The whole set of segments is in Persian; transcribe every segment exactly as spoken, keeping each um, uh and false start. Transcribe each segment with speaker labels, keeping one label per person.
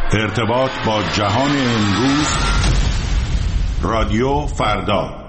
Speaker 1: ارتباط با جهان امروز، رادیو فردا.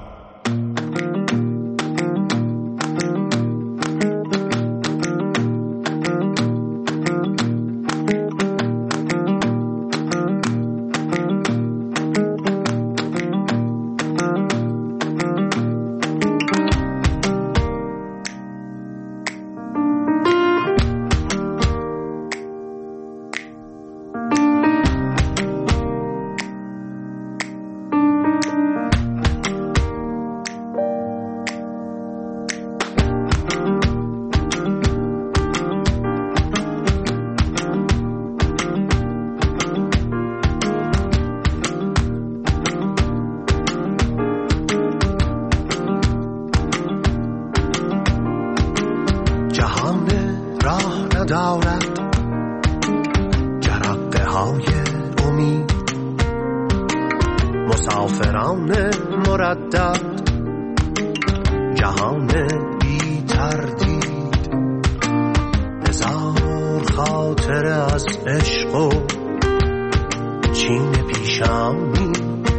Speaker 2: مسافران مردد جهان بی تردید، هزار خاطر از عشق و چین پیشانی،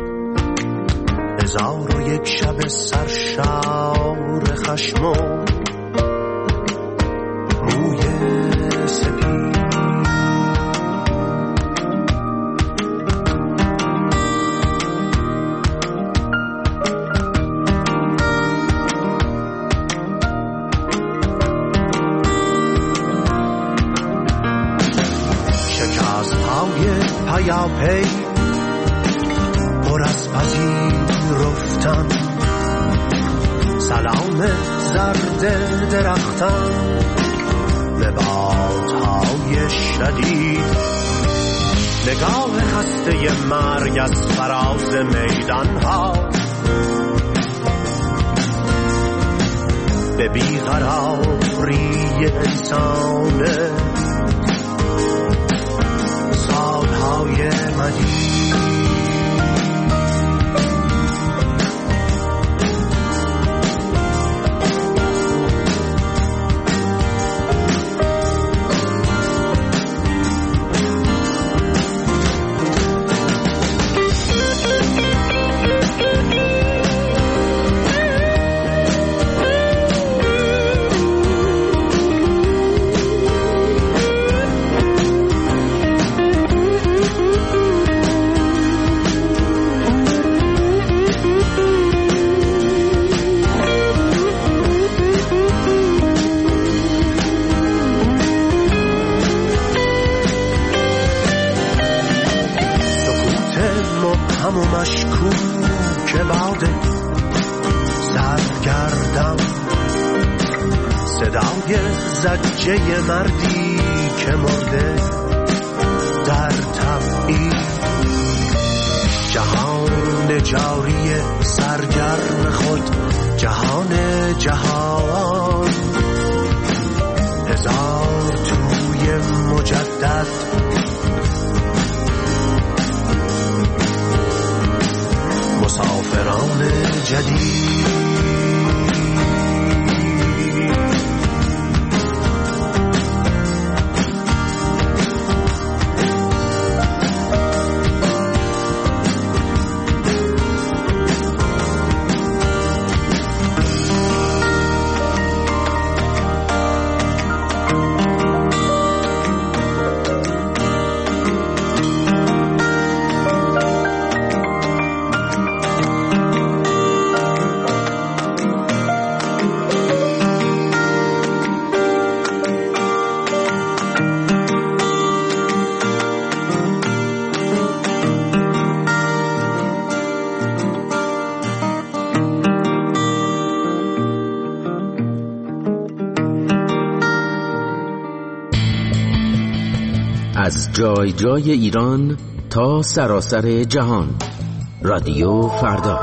Speaker 2: هزار و یک شب سرشار خشم و موی سپید. پیاپی پر از پذیرفتن، سلام زرد درختان، نباتهای شدید، نگاه خسته مرگ از فراز میدانها، به بیقراری انسان سالهای مدید. و مشکوک باده سرگردم، صدای زجه مردی که مرده در تبعید، جهان جاری سرگرم خود، جهان جهان، هزار توی مجدد، مسافران جدید.
Speaker 3: از جای جای ایران تا سراسر جهان، رادیو فردا.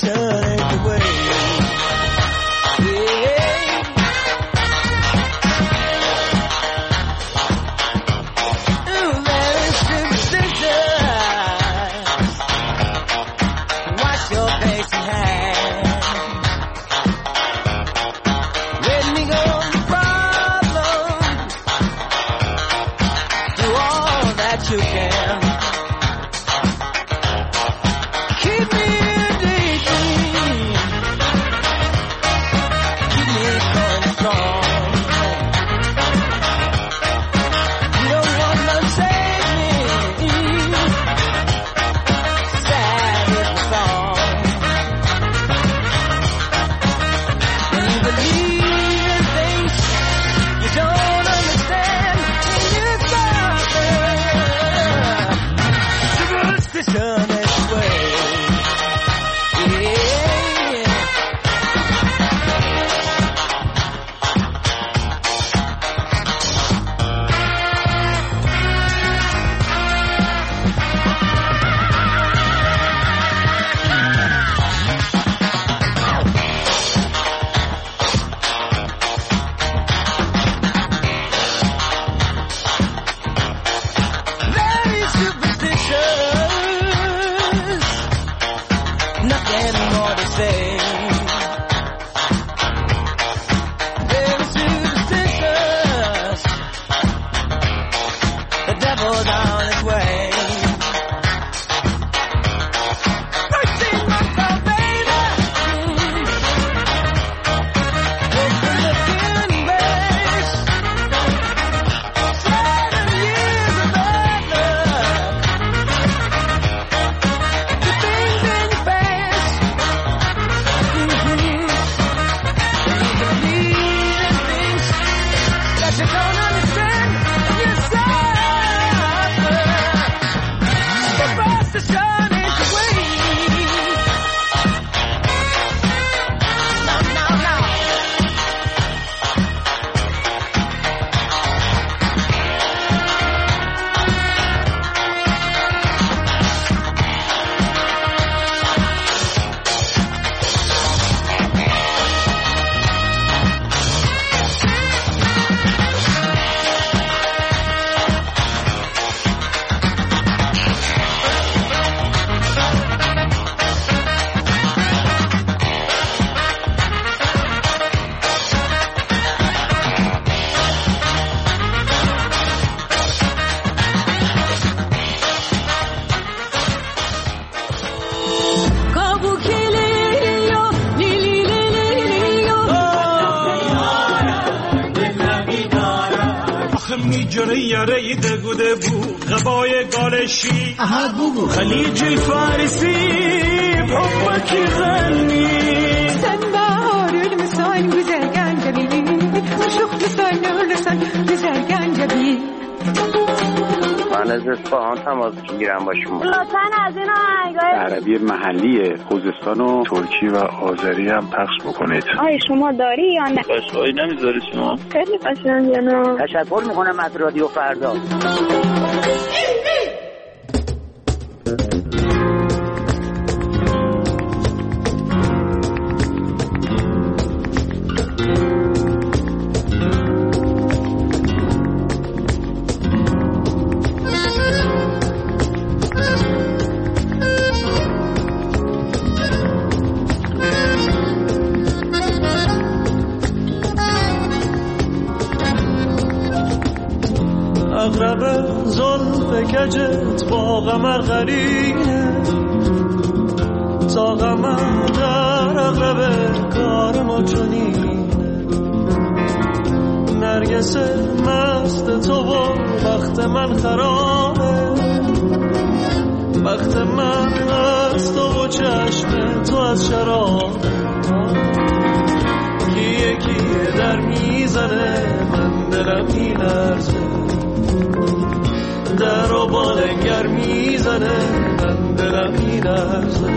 Speaker 4: میجره یاره دگو دگو غبای گالشی خلیج الفارسي بحبك يغني
Speaker 5: sen baharül misal güzel gencebi aşık misal nursan güzel gencebi
Speaker 6: من از اصفهان تماس میگیرم با شما.
Speaker 7: لطفاً از این آهنگای
Speaker 8: عربی محلی خوزستان و ترکی و آذری هم پخش بکنید.
Speaker 7: آی شما داری یا نه؟
Speaker 8: قشقایی نمیذاری شما؟
Speaker 7: خیلی قشنگه نه.
Speaker 6: تشکر میکنم از رادیو فردا.
Speaker 4: اغرب زلف کجت با قمر قرینه تا قمر در اغرب کار ما چنینه نرگس مست تو و وقت من خرابه وقت من از تو و چشم تو از شراب یکی یکی در میزنه من دلم میلرزه در و بالنگر میزنه من دلم میلرزه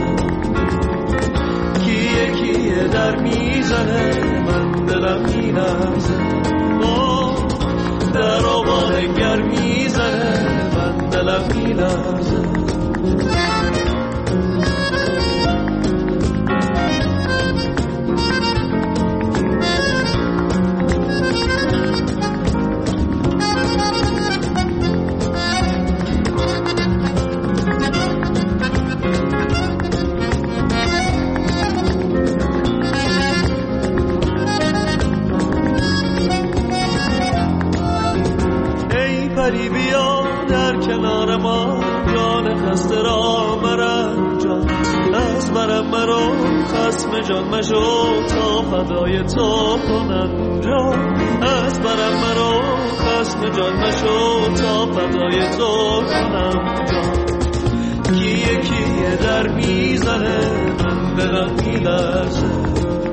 Speaker 4: کیه کیه در میزنه من دلم میلرزه در و بالنگر میزنه من دلم میلرزه برم مرا خصم جان مشو تا فدای تو کنم جان. از برم مرا خصم جان مشو تا فدای تو کنم جان. کیه کیه در میزنه من دلم میلرزه،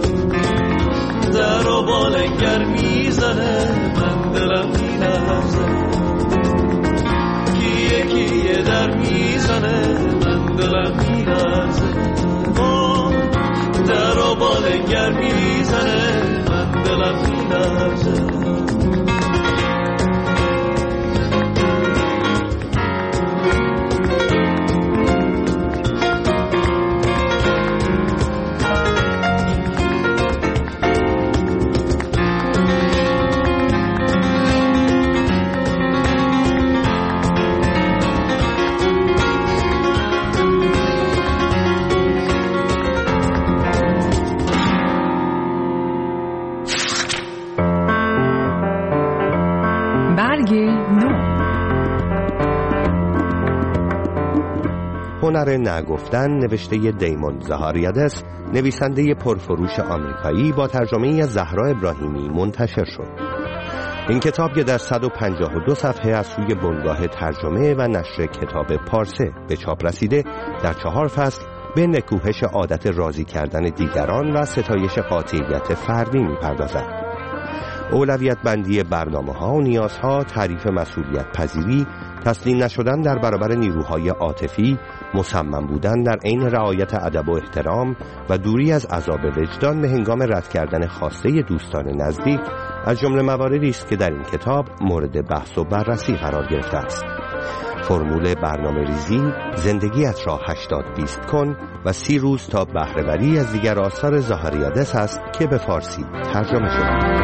Speaker 4: در و بالنگر میزنه من دلم میلرزه. کیه کیه در میزنه من دلم میلرزه، در و بالنگر میزنه من دلم میلرزه.
Speaker 9: هنر نگفتن نوشته دیمون زهاریادس، نویسنده پرفروش آمریکایی، با ترجمه از زهرا ابراهیمی منتشر شد. این کتاب که در صد و پنجاه و دو صفحه از سوی بنگاه ترجمه و نشر کتاب پارسه به چاپ رسیده، در چهار فصل به نکوهش عادت راضی کردن دیگران و ستایش قاطعیت فردی می‌پردازد. اولویت بندی برنامه‌ها و نیازها، تعریف مسئولیت پذیری، تسلیم نشدن در برابر نیروهای عاطفی، مصمم بودن در عین رعایت ادب و احترام و دوری از عذاب وجدان به هنگام رد کردن خواسته دوستان نزدیک از جمله مواردی است که در این کتاب مورد بحث و بررسی قرار گرفته است. فرمول برنامه ریزی، زندگیت را هشتاد بیست کن و سی روز تا بهره‌وری از دیگر آثار زهاریادس است که به فارسی ترجمه شده.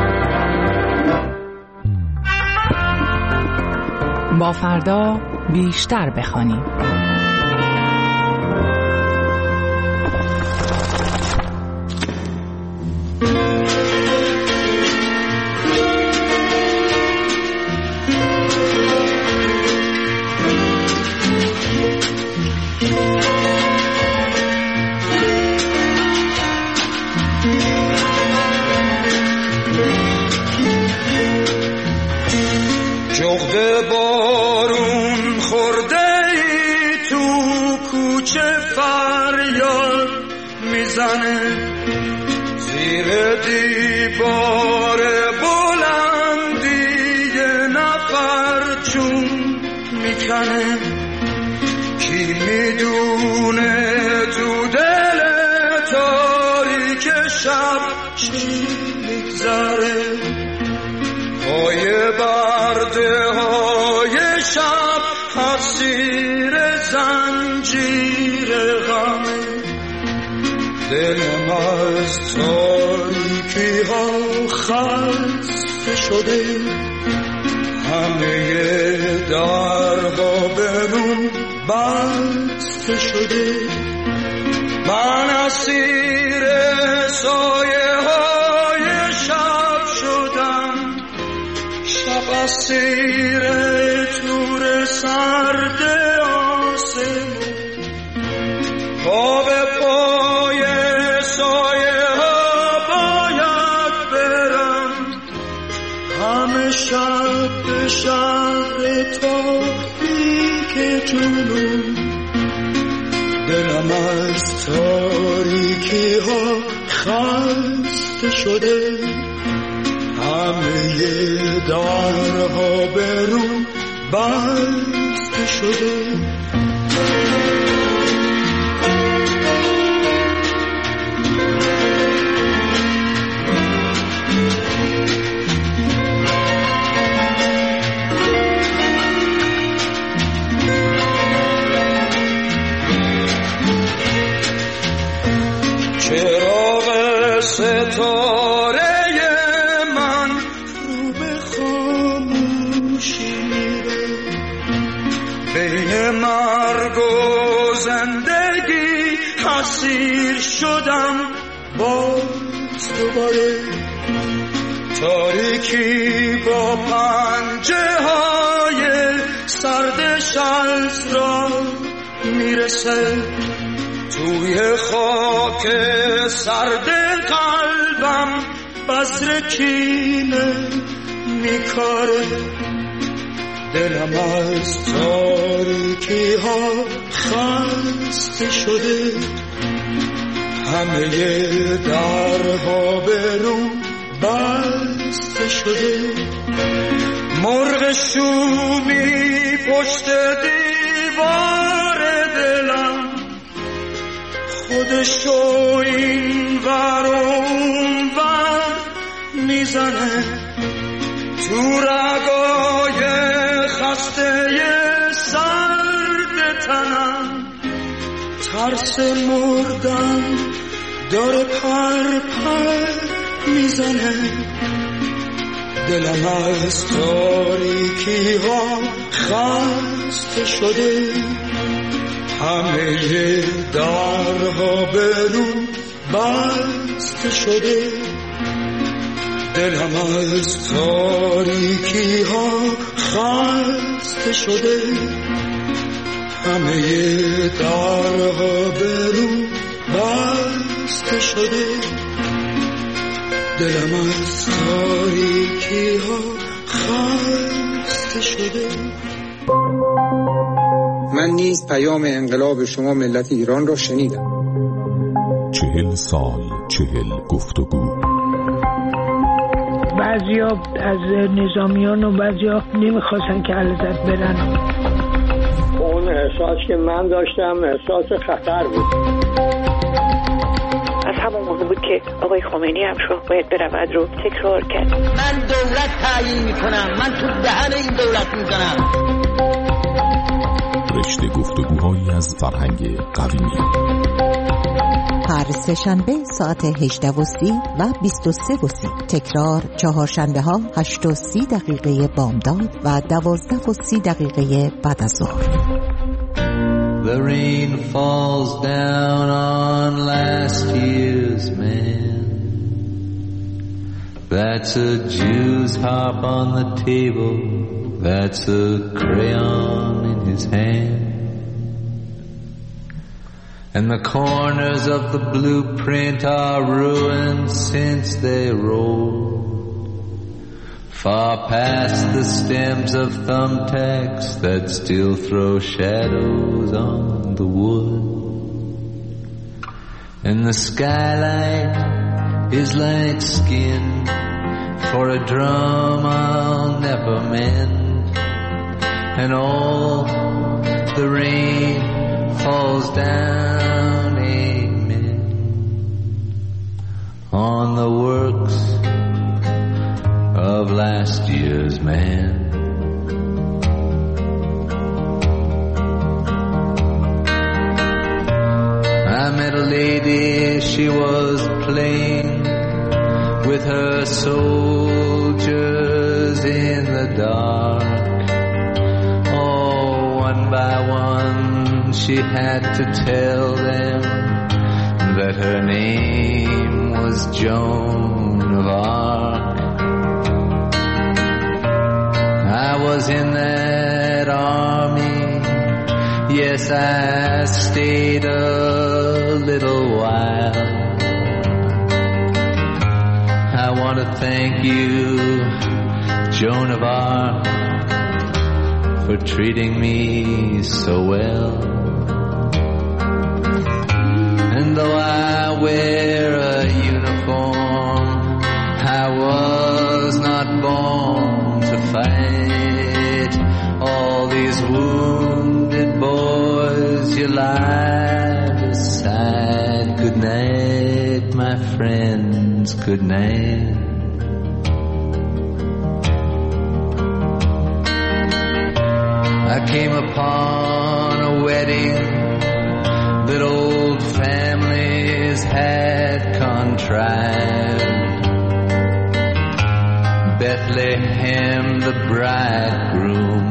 Speaker 10: با فردا بیشتر بخوانیم.
Speaker 11: جغد بارون خورده ای تو کوچه فریاد میزنه، زیر دیوار بلندی یه نفر چون میکنه. کی میدونه تو دل تاریک شب چی میگذره، پای برده های شب حسیر زنجیر غمه. دلم از تاریکی ها خسته شده، همه درها به روم بسته شده. من اسیر سایه های شب شدم، شب اسیر تور سرد آسمون. پا به پای سایه ها باید برم، همه شب به شهر تاریک جنون. دلم از تاریکی ها خسته شده، همه درها به رو بسته شده. چراغ ستاره من رو به خاموشی میره، بین مرگ و زندگی اسیر شدم باز دوباره. تاریکی با پنجه های سردش از را میرسه، تو روی خاک سرد قلبم بذر کینه میکاره. دلم از تاریکی ها خسته شده، همه درها به رو بسته شده. مرغ شومی پشت دیوار دلم خودشو این ور اون ور میزنه. تو رگای خسته سرد تنم ترس مردن داره پر پر میزنه. دلم از تاریکی ها خسته شده، همه درها به رو بسته شده. دلم از تاریکی ها خسته شده، همه درها به رو بسته شده. دلم از تاریکی ها خسته شده.
Speaker 12: من نیز پیام انقلاب شما ملت ایران را شنیدم.
Speaker 1: چهل سال چهل گفتگو.
Speaker 13: بعضیا از نظامیان و بعضیا نمیخواستن که علازت برن.
Speaker 14: اون احساس که من داشتم احساس خطر بود.
Speaker 15: از همون موقع بود که آقای خمینی هم شو باید برود رو تکرار کرد.
Speaker 16: من دولت تعیین میکنم، من تو دهن این دولت میکنم.
Speaker 1: رشته گفتگوهایی از فرهنگ قومی.
Speaker 17: هر سه شنبه ساعت هجده و سی و بیست و سه و سی. تکرار چهارشنبه ها هشت و سی دقیقه بامداد و دوازده و سی دقیقه بعد از ظهر.
Speaker 18: The rain falls down on last year's man. That's a Jew's harp on the table. That's a crayon in his hand. And the corners of the blueprint are ruined since they rolled far past the stems of thumbtacks that still throw shadows on the wood. And the skylight is like skin for a drum I'll never mend. And all the rain falls down, amen, on the works of last year's man. I met a lady, she was playing with her soldiers in the dark. Oh, one by one she had to tell them that her name was Joan of Arc. I was in that army, yes, I stayed a little while. I want to thank you, Joan of Arc, for treating me so well. And though I wear a uniform, I was not born to fight. All these wounded boys you lie beside. Good night, my friends, good night. I came upon a wedding that old families had contrived. Bethlehem, the bridegroom,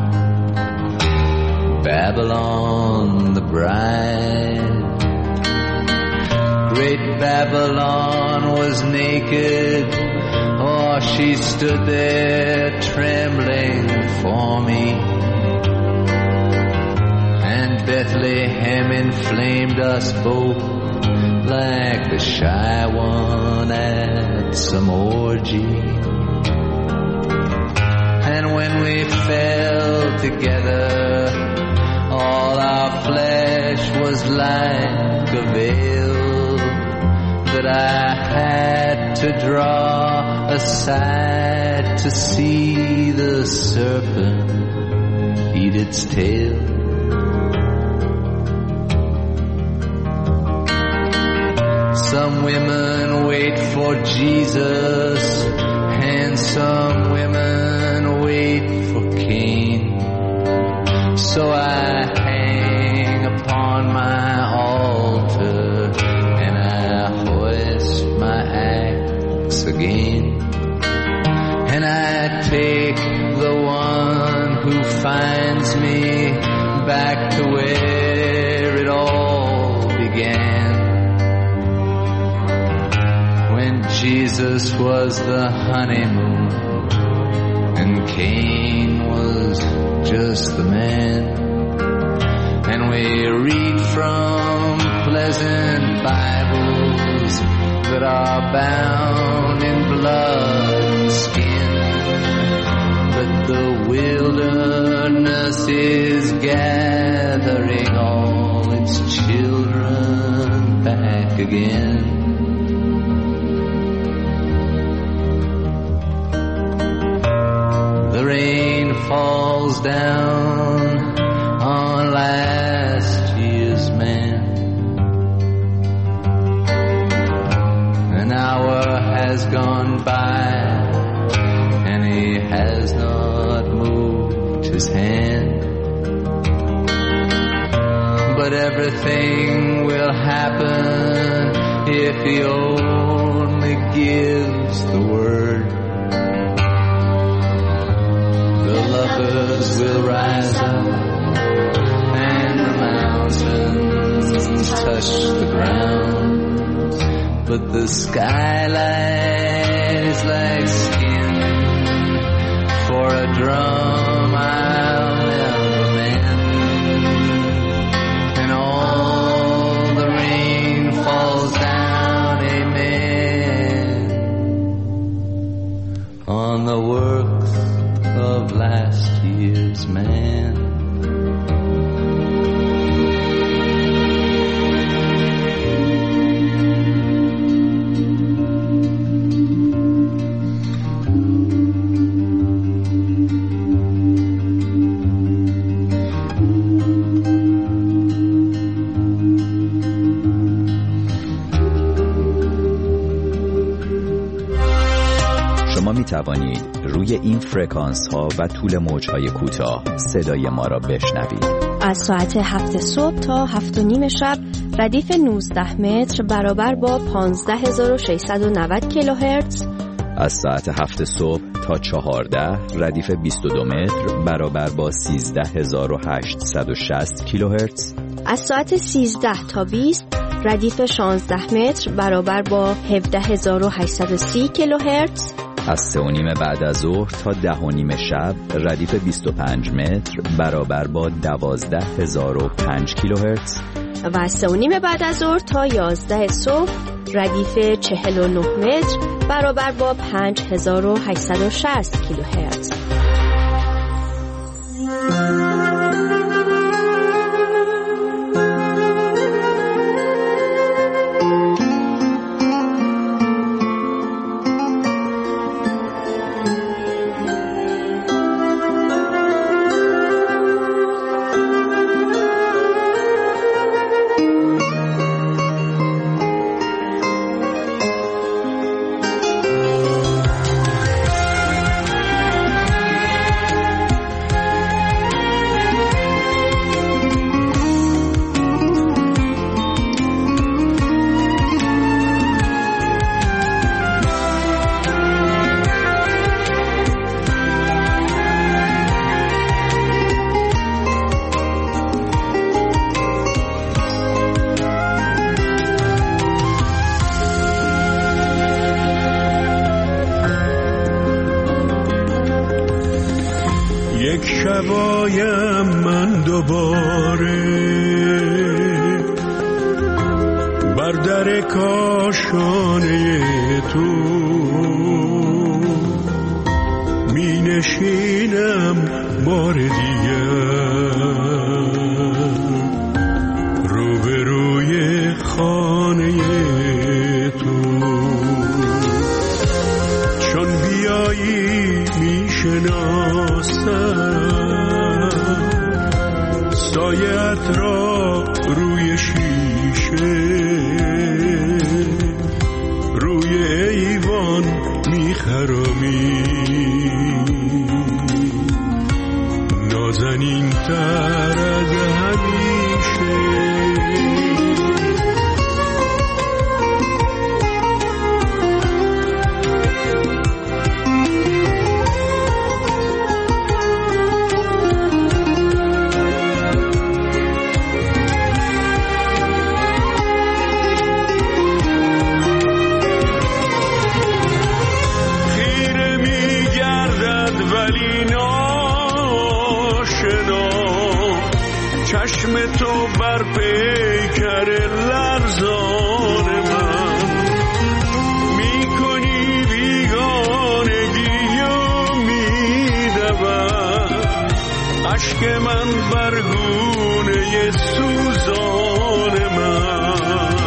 Speaker 18: Babylon, the bride. Great Babylon was naked, oh, she stood there trembling for me. And Bethlehem inflamed us both like the shy one at some orgy. And when we fell together, all our flesh was like a veil that I had to draw aside to see the serpent eat its tail. Some women wait for Jesus, and some women wait for Cain. So I hang upon my altar, and I hoist my axe again. And I take the one who finds me back to where it all began. When Jesus was the honeymoon and Cain was just the man. And we read from pleasant Bibles that are bound in blood and skin. But the wilderness is gathering all its children back again. The rain falls down on last year's man. An hour has gone by and he has not moved his hand. But everything will happen if he only gives the word. The lovers will rise up and the mountains touch the ground. But the skyline is like skin for a drum I'll never mend. And all the rain falls down, amen, on the works of last year's man.
Speaker 19: شما می توانید روی این فرکانس ها و طول موج های کوتاه صدای ما را بشنوید.
Speaker 20: از ساعت هفت صبح تا هفت و نیم شب ردیف نوزده متر برابر با پانزده هزار و ششصد و نود کیلوهرتز.
Speaker 19: از ساعت هفت صبح تا چهارده ردیف بیست و دو متر برابر با سیزده هزار و هشتصد و شصت کیلوهرتز.
Speaker 20: از ساعت سیزده تا بیست ردیف شانزده متر برابر با هفده هزار و هشتصد و سی کیلوهرتز.
Speaker 19: از سه و نیم بعد از ظهر تا ده و نیم شب ردیف بیست و پنج متر برابر با دوازده هزار و پنج کیلوهرتز.
Speaker 20: و از سه و نیم بعد از ظهر تا یازده صبح ردیف چهل و نه متر برابر با پنج هزار و هشتصد و شصت کیلوهرتز.
Speaker 11: شبایم من دوباره کاشانه تو می نشینم بار دیگر روبروی خانه تو. چون بیایی می شناسم سایت را روی شیشه روی ایوان می خرامی نازنین تر از همیشه. چشم تو بر پیکر لرزان من میکنی بیگانگی و میدود عشق من بر گونه سوزان من.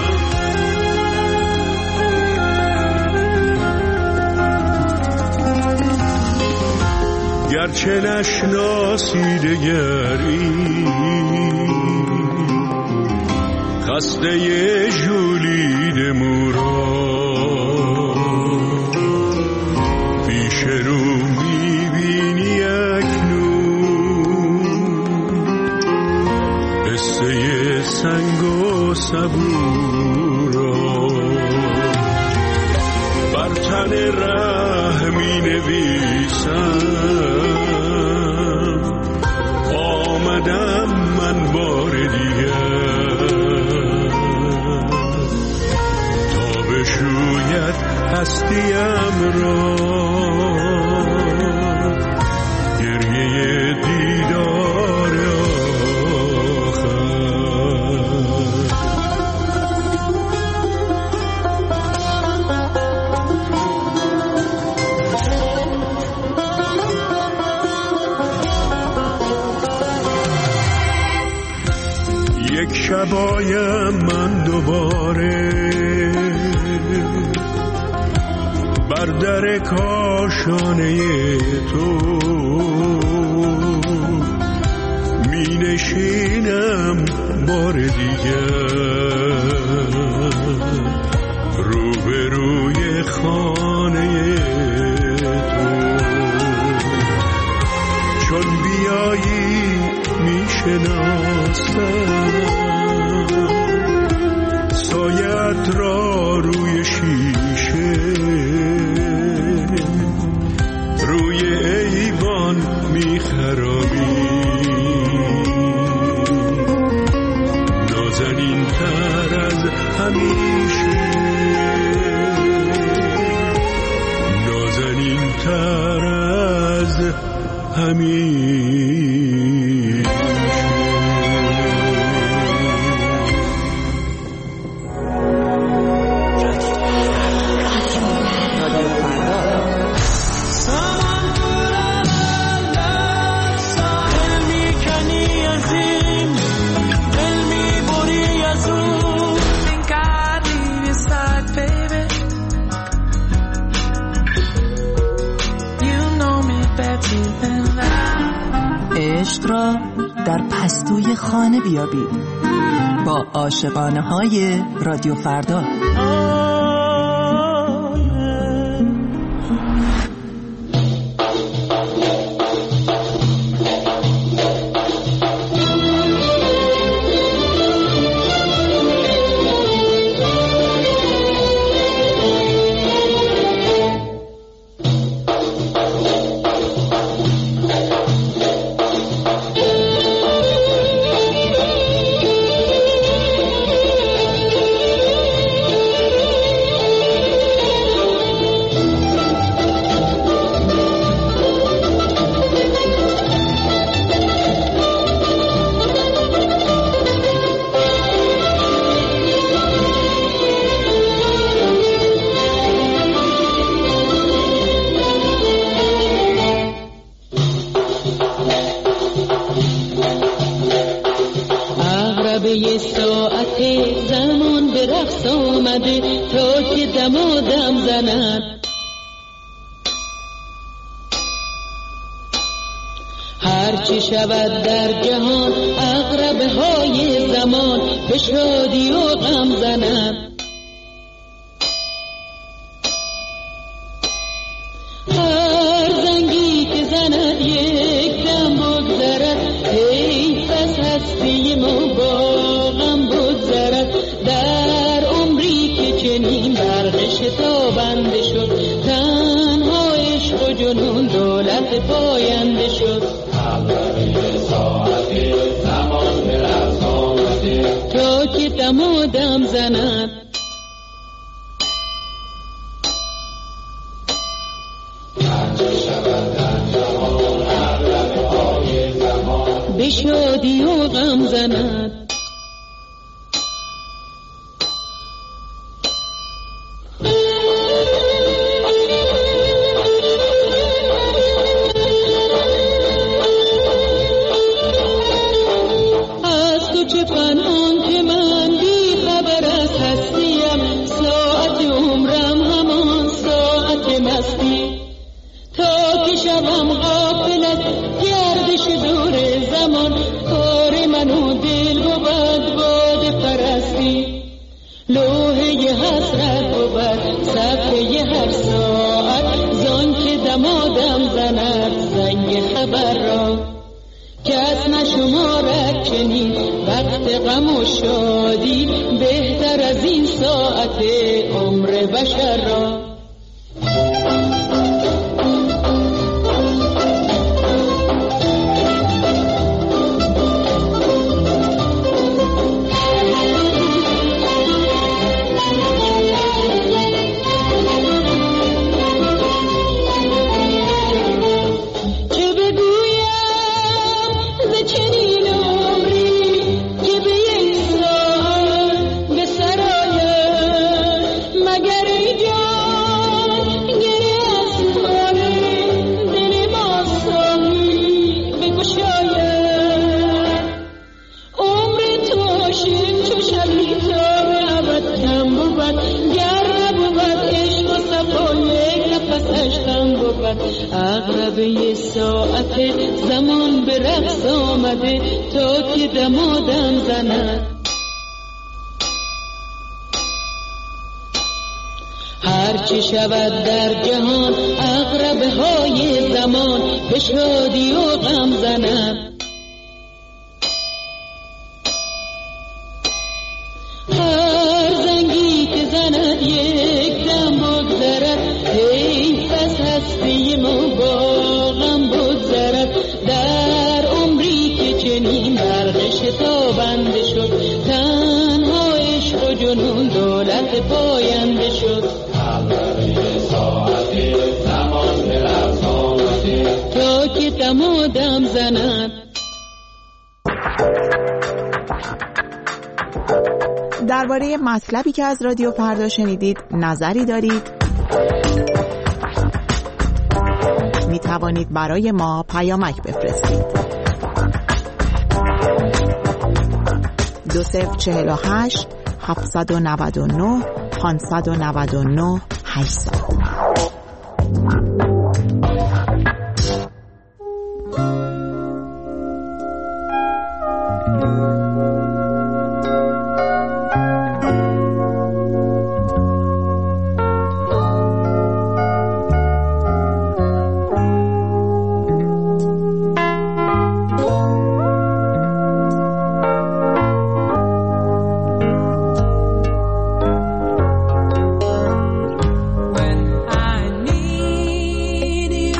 Speaker 11: گرچه نشناسی دگری خسته ژولید مورا پیش رو میبینی اکنون قصه سنگ و صبورا بر تن ره می نویسم آمدم من بار دیگر تا بشوید هستیم را گریه دیدار یک شبایم من دوباره بر در کاشانه تو می نشینم بار دیگر روبروی خانه تو. چون بیایی می شناسم سایت را روی شیشه روی ایوان می خرابی نازنین تر از همیشه نازنین تر از همیشه.
Speaker 21: عشق را در پستوی خانه بیابید با عاشقانه های رادیو فردا.
Speaker 2: آمده تا که دمادم زند. هرچی شود در جهان عقربه های زمان به شادی و غم زند. هر زنگی که زند یک دم بگذرد، حیف از هستی ما با غم بگذرد. در عمری که چنین برق شتابنده شد، تنها عشق و جنون دولت پاینده شد. تا که دمادم زند. به شادی و غم زند. عقربه ساعت زمان به رقص آمده تا که دمادم زند. هرچی شود در جهان عقربه های زمان به شادی و غم زند. هر زنگی که زند یک دم بگذرد، حیف از هستی ما با غم بگذرد. در عمری که چنین برق شتابنده شد، تنها عشق و جنون دولت پاینده شد. تا که دمادم زند.
Speaker 10: درباره مطلبی که از رادیو فردا شنیدید نظری دارید؟ می توانید برای ما پیامک بفرستید. دو صفر چهل و هشت هفتصد و نود و نه پانصد و نود و نه هشتصد.
Speaker 22: When I need you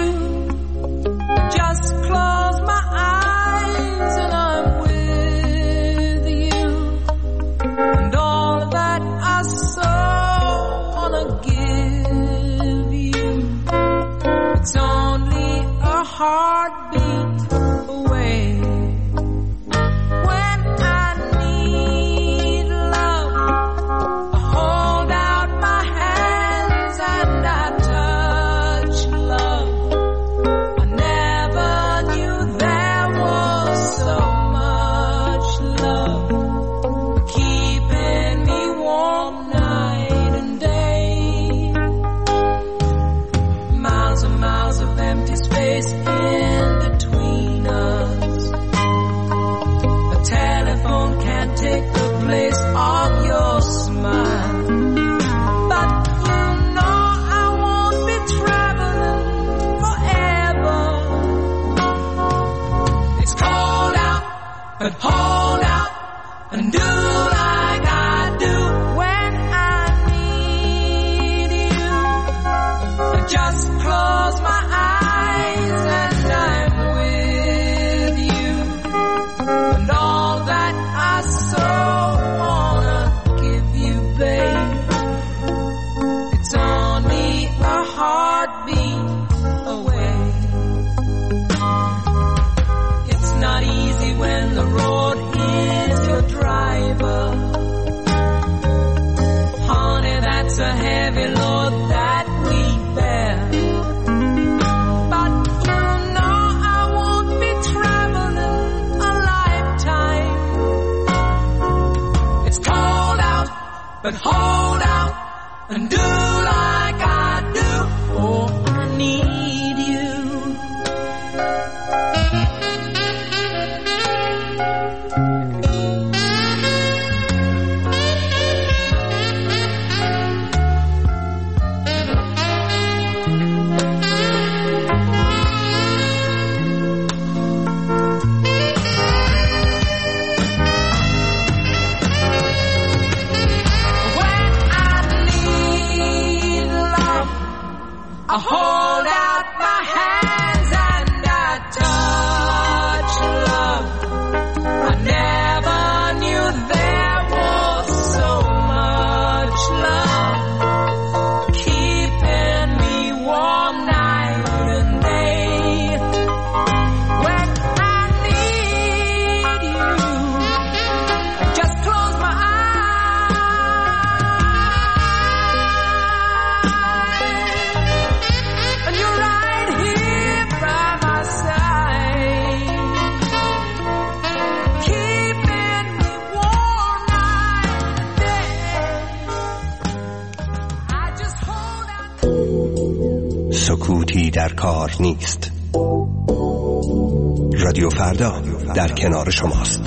Speaker 3: but hold out and do like I do. Oh, I need you. I hold out my hands and I touch love. I never knew there was so much love, keeping me warm night and day. When I need you, I just close my
Speaker 9: سکوتی در کار نیست. رادیو فردا در کنار شماست.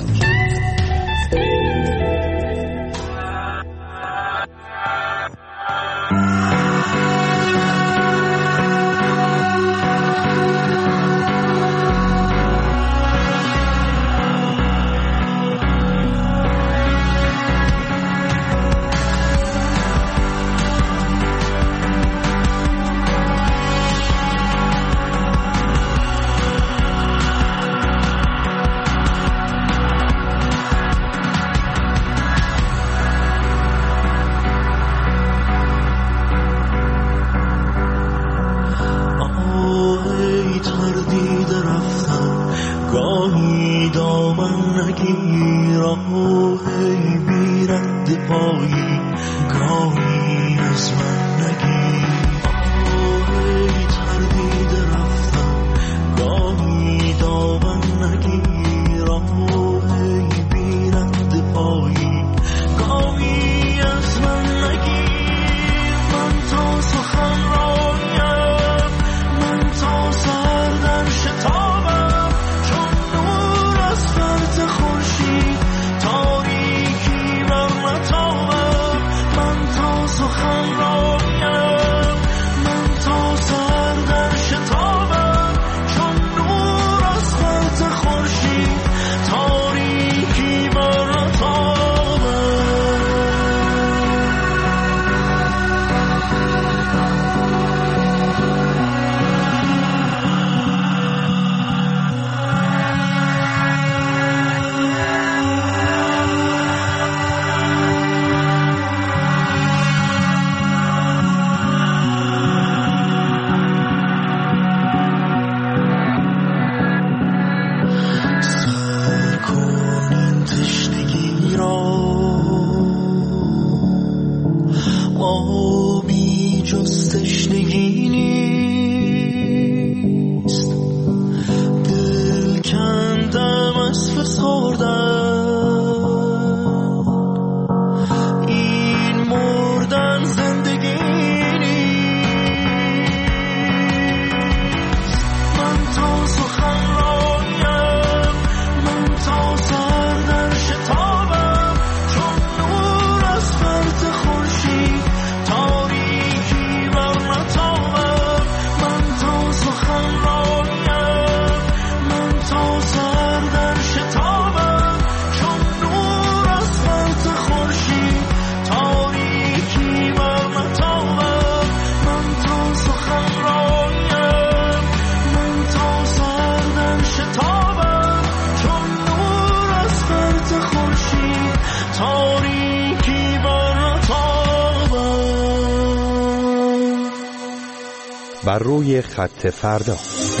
Speaker 9: بر روی خط فردا.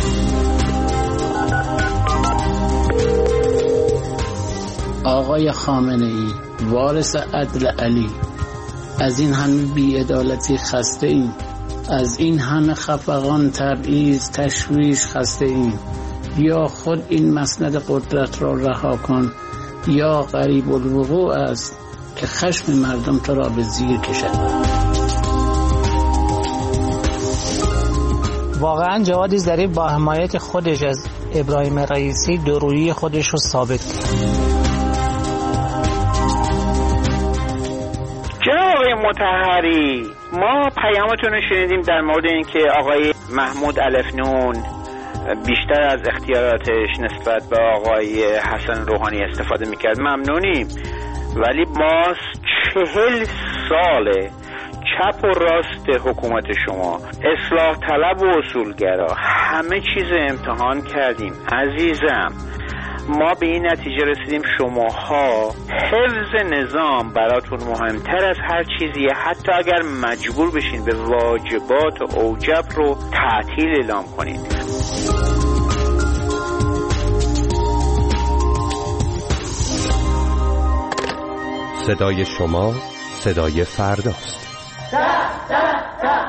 Speaker 22: آقای خامنه ای وارث عدل علی، از این همه بی‌عدالتی خسته ایم، از این همه خفقان، تبعیض، تشویش خسته ایم. یا خود این مسند قدرت را رها کن یا قریب الوقوع است که خشم مردم تو را به زیر کشد.
Speaker 5: واقعا جواد ظریف با حمایت خودش از ابراهیم رئیسی دورویی خودش رو ثابت کرد.
Speaker 6: جناب آقای مطهری، ما پیامتون رو شنیدیم در مورد اینکه آقای محمود الفنون بیشتر از اختیاراتش نسبت به آقای حسن روحانی استفاده میکرد. ممنونیم، ولی ما چهل ساله چپ و راست حکومت شما، اصلاح طلب و اصولگرا، همه چیز امتحان کردیم عزیزم. ما به این نتیجه رسیدیم شماها حفظ نظام براتون مهمتر از هر چیزیه، حتی اگر مجبور بشین به واجبات و اوجب رو تعطیل اعلام کنید.
Speaker 9: صدای شما صدای فرداست.
Speaker 3: دا دا دا.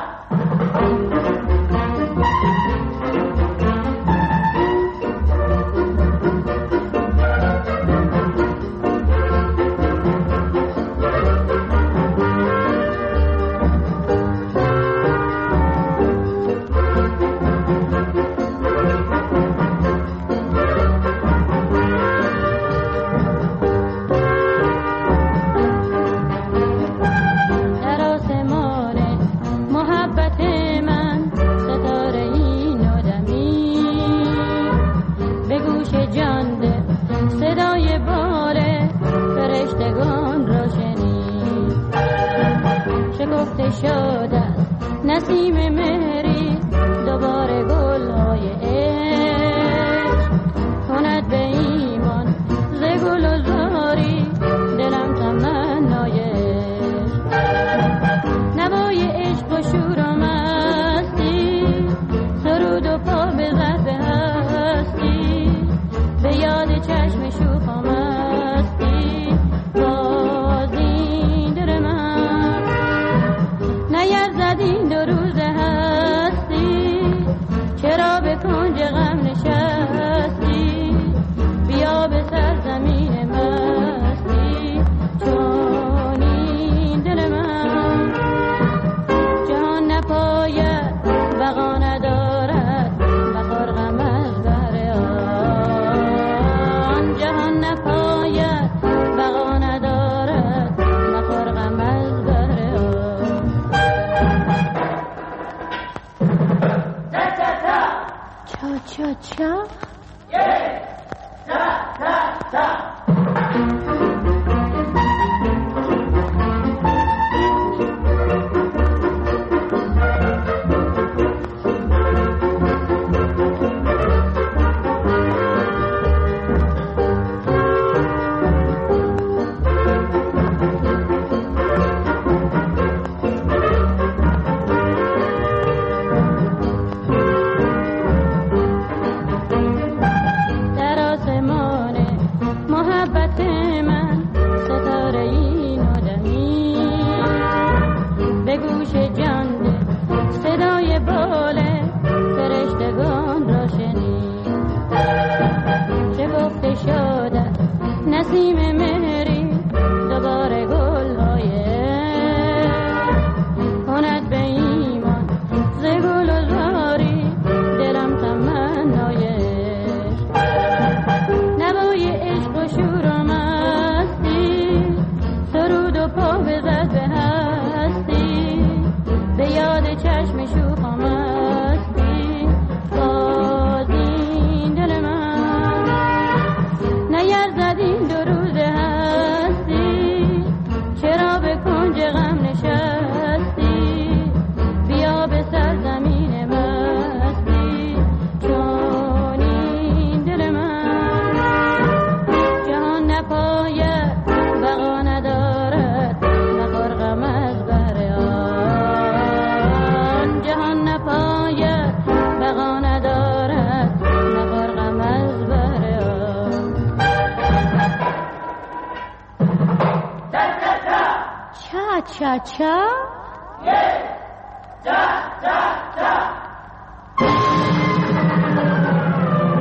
Speaker 8: چا چا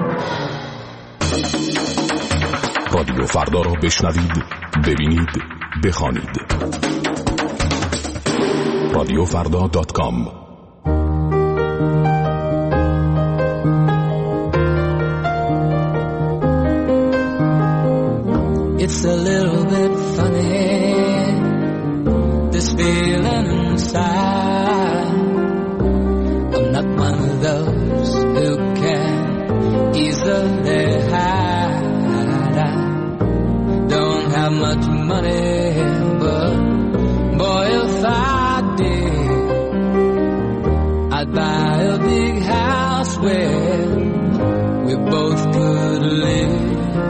Speaker 1: رادیو فردا را بشنوید، ببینید بخوانید. رادیو فردا دات کام.
Speaker 3: It's a little bit funny, this feeling inside. I'm not one of those who can easily hide. I don't have much money, but boy, if I did, I'd buy a big house where we both could live.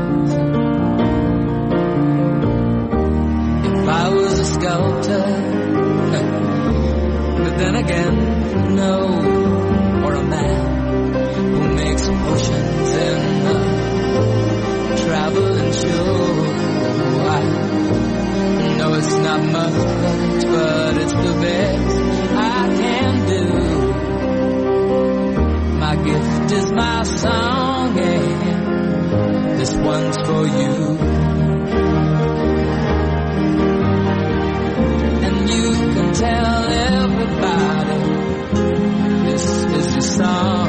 Speaker 3: I was a sculptor, but then again, no, or a man who makes potions in a traveling show. I know it's not much, but it's the best I can do. My gift is my song, and this one's for you. You can tell everybody this is your song.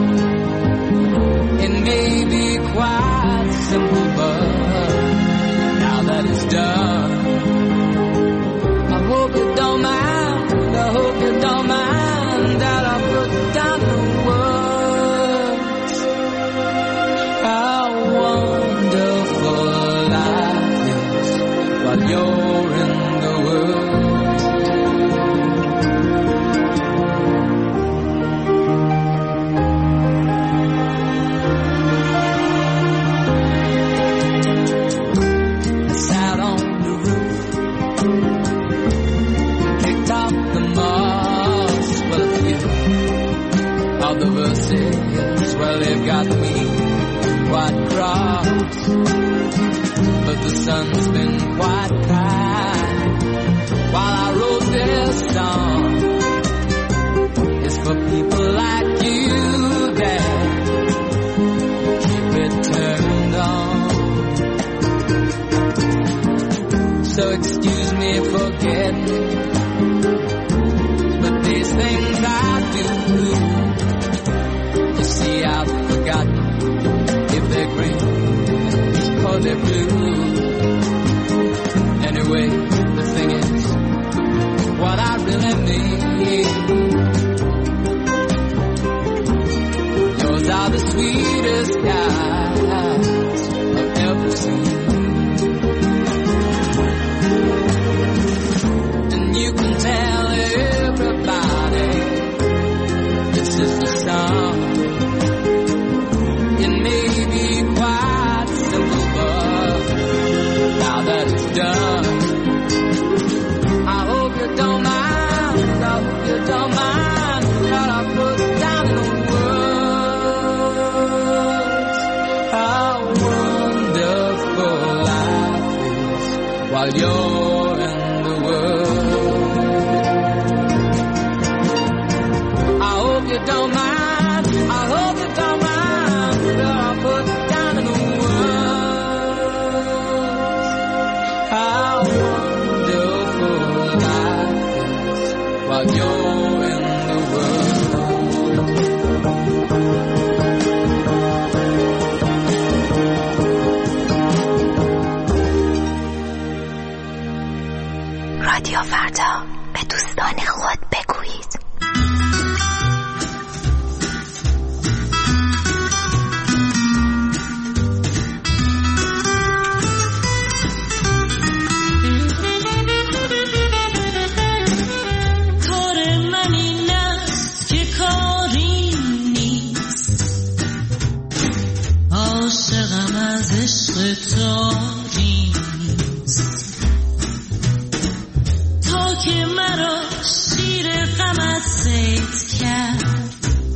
Speaker 3: It may be quite simple, but now that it's done, I hope you don't mind, I hope you don't mind that I put down the words. How wonderful life is while you're in the world. The verses, well, they've got me quite cross, but the sun's been quite kind while I wrote this song. It's for people like you that keep it turned on. So excuse me for getting, but these things I do, see, I've forgotten if they're green or they're blue. Anyway, the thing is, what I really need, yours are the sweetest eyes I've ever seen. And you can tell everybody this is the song. Done. I hope you don't mind, I hope you don't mind what I put down in the words. How wonderful life is while you're in the world. I hope you don't mind, I hope you don't mind what I put down in the words. How wonderful life is while you're in the world.
Speaker 7: رادیو فردا، به دوستان خود بگویید.
Speaker 8: تا که مرا شیر غمت صید کرد،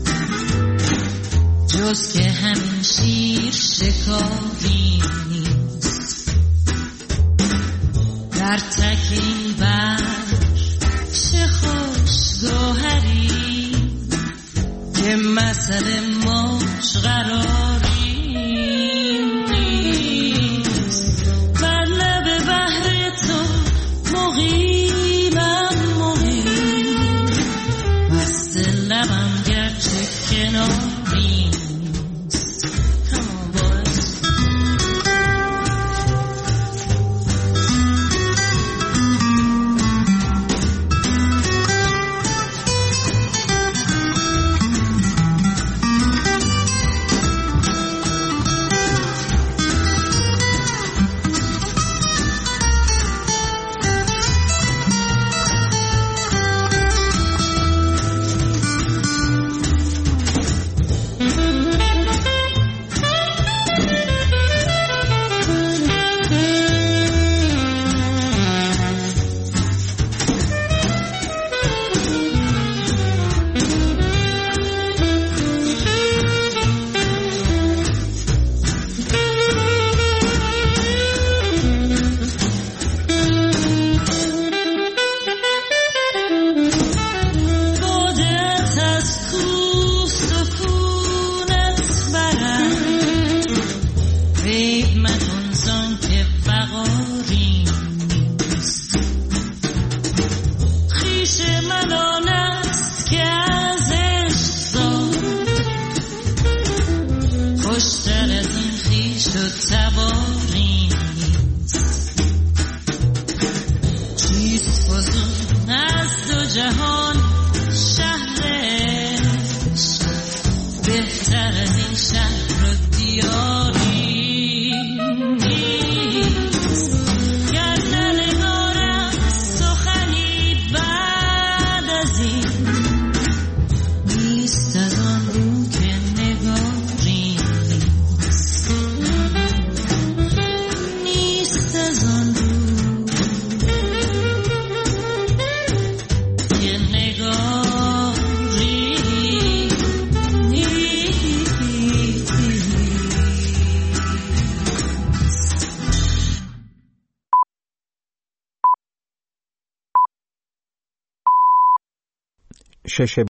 Speaker 8: جز که همین شیر شکاری نیست. در تک این بر چه خوش گوهری که مثل موج قراری نیست. بر لب بحر تو کناری
Speaker 9: شش